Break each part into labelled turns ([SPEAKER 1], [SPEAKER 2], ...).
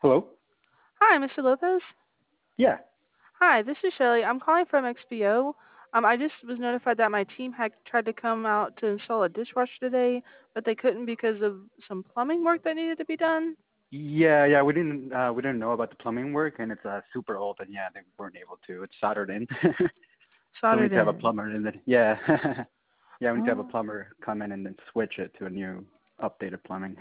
[SPEAKER 1] Hello?
[SPEAKER 2] Hi, Mr. Lopez.
[SPEAKER 1] Yeah.
[SPEAKER 2] Hi, this is Shelly. I'm calling from XPO. I just was notified that my team had tried to come out to install a dishwasher today, but they couldn't because of some plumbing work that needed to be done.
[SPEAKER 1] Yeah, we didn't know about the plumbing work and it's super old and yeah, they weren't able to. It's soldered in. So we
[SPEAKER 2] Soldered
[SPEAKER 1] need to have a
[SPEAKER 2] in.
[SPEAKER 1] plumber in the yeah. Yeah, we need to have a
[SPEAKER 2] Oh,
[SPEAKER 1] plumber come in and then switch it to a new updated plumbing.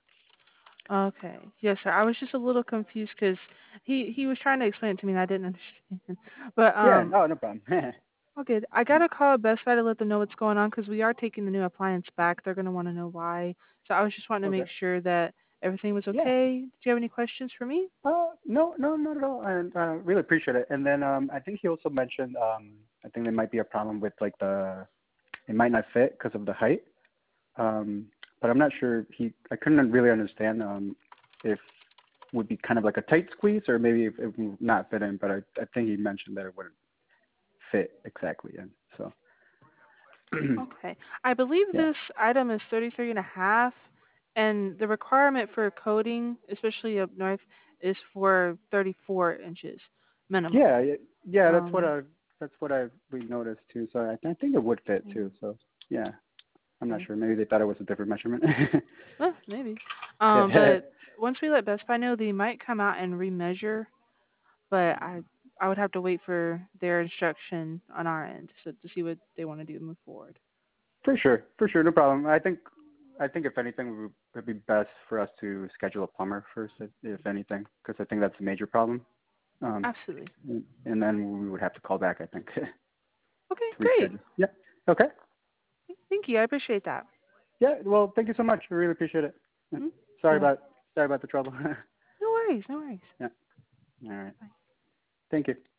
[SPEAKER 2] okay. Yes, sir. I was just a little confused because he was trying to explain it to me and I didn't understand. But
[SPEAKER 1] Yeah, no problem.
[SPEAKER 2] all good. I got to call Best Buy to let them know what's going on because we are taking the new appliance back. They're going to want to know why. So I was just wanting to
[SPEAKER 1] Okay.
[SPEAKER 2] make sure that everything was
[SPEAKER 1] Yeah.
[SPEAKER 2] okay. Did you have any questions for me?
[SPEAKER 1] No, no, not at all. And really appreciate it. And then I think he also mentioned I think there might be a problem with like it might not fit because of the height. Um, but I'm not sure. I couldn't really understand if would be kind of like a tight squeeze or maybe if it would not fit in. But I think he mentioned that it wouldn't fit exactly in. So
[SPEAKER 2] Okay. I believe
[SPEAKER 1] yeah,
[SPEAKER 2] this item is 33 and a half, and the requirement for coding, especially up north, is for 34 inches minimum.
[SPEAKER 1] yeah, yeah.
[SPEAKER 2] Um,
[SPEAKER 1] That's what we noticed too. So I think it would fit too. So yeah, I'm not
[SPEAKER 2] okay.
[SPEAKER 1] sure. Maybe they thought it was a different measurement.
[SPEAKER 2] Maybe.
[SPEAKER 1] Yeah.
[SPEAKER 2] But once we let Best Buy know, they might come out and remeasure, but I would have to wait for their instruction on our end so to see what they want to do to move forward.
[SPEAKER 1] For sure, no problem. I think if anything, it would be best for us to schedule a plumber first, if anything, because I think that's a major problem. Um,
[SPEAKER 2] Absolutely.
[SPEAKER 1] and then we would have to call back, I think, to
[SPEAKER 2] Okay, great.
[SPEAKER 1] reschedule. Yeah. Okay.
[SPEAKER 2] Thank you. I appreciate that.
[SPEAKER 1] Yeah. Well, thank you so much. I really appreciate it. Yeah.
[SPEAKER 2] Mm,
[SPEAKER 1] Sorry
[SPEAKER 2] You're welcome.
[SPEAKER 1] about sorry about the trouble.
[SPEAKER 2] No worries, no worries.
[SPEAKER 1] Yeah. All right.
[SPEAKER 2] Bye.
[SPEAKER 1] Thank you.